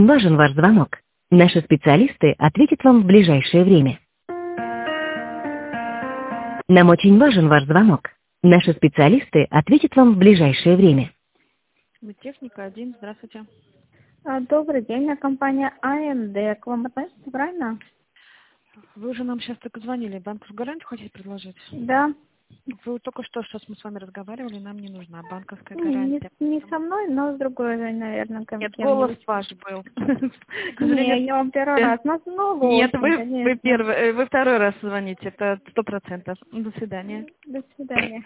Важен ваш звонок. Наши специалисты ответят вам в ближайшее время. Нам очень важен ваш звонок. Наши специалисты ответят вам в ближайшее время. Техника 1, здравствуйте. Добрый день, компания АМД. К вам относится, правильно? Вы уже нам сейчас только звонили. Банковскую гарантию хотите предложить? Да. Вы только что мы с вами разговаривали, нам не нужна банковская гарантия. Не со мной, но с другой же, наверное, Нет, голос ваш был. Не, я вам первый раз. Нас много. Нет, очень, вы второй раз звоните, это 100%. До свидания. До свидания.